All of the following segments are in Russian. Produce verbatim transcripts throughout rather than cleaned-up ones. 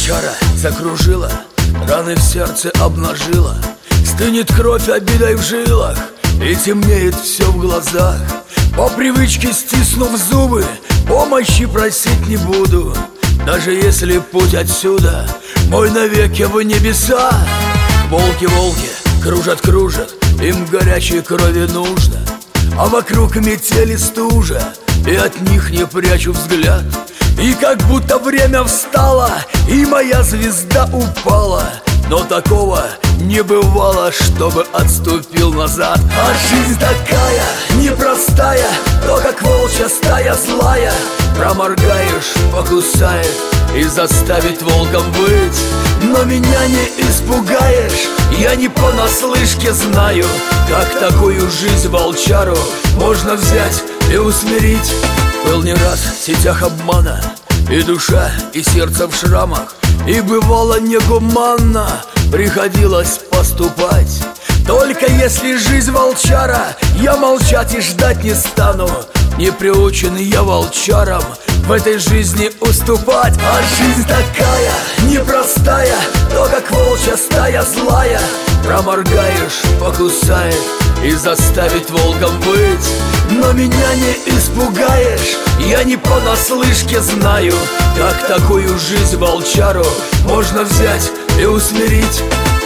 волчара закружила, раны в сердце обнажила. Стынет кровь обидой в жилах и темнеет все в глазах. По привычке стиснув зубы, помощи просить не буду, даже если путь отсюда мой навеки в небеса. Волки, волки, кружат, кружат, им горячей крови нужно, а вокруг метели стужа, и от них не прячу взгляд. И как будто время встало, и моя звезда упала, но такого не бывало, чтобы отступил назад. А жизнь такая непростая, то как волчья стая злая. Проморгаешь, покусает и заставит волком быть. Но меня не испугаешь, я не понаслышке знаю, как такую жизнь волчару можно взять и усмирить. Был не раз в сетях обмана, и душа, и сердце в шрамах, и бывало негуманно приходилось поступать. Только если жизнь волчара, я молчать и ждать не стану. Не приучен я волчарам в этой жизни уступать. А жизнь такая непростая, то как волчья стая злая. Проморгаешь, покусает и заставит волком быть. Но меня не испугаешь, я не понаслышке знаю, как такую жизнь волчару можно взять и усмирить.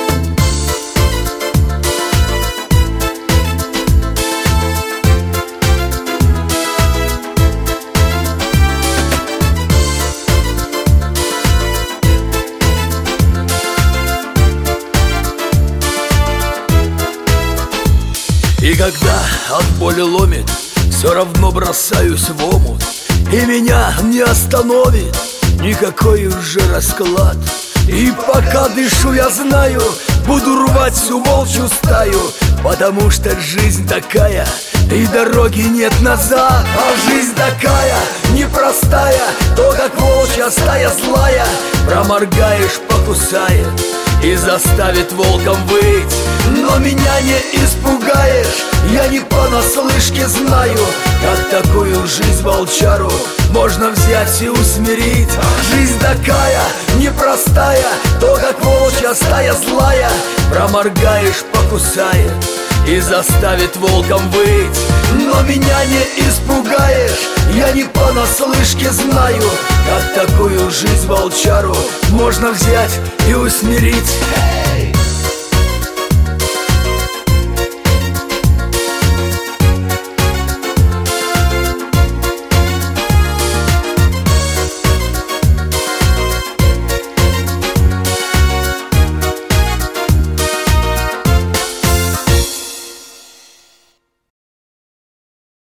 И когда от боли ломит, все равно бросаюсь в омут, и меня не остановит никакой уже расклад. И пока дышу, я знаю, буду рвать всю волчью стаю, потому что жизнь такая, и дороги нет назад. А жизнь такая непростая, то как волчья стая злая. Проморгаешь, покусает и заставит волком быть. Но меня не испугаешь, я не понаслышке знаю, как такую жизнь волчару можно взять и усмирить. Жизнь такая непростая, то как волчья стая злая. Проморгаешь, покусает и заставит волком быть. Но меня не испугаешь, я не понаслышке знаю, как такую жизнь волчару можно взять и усмирить.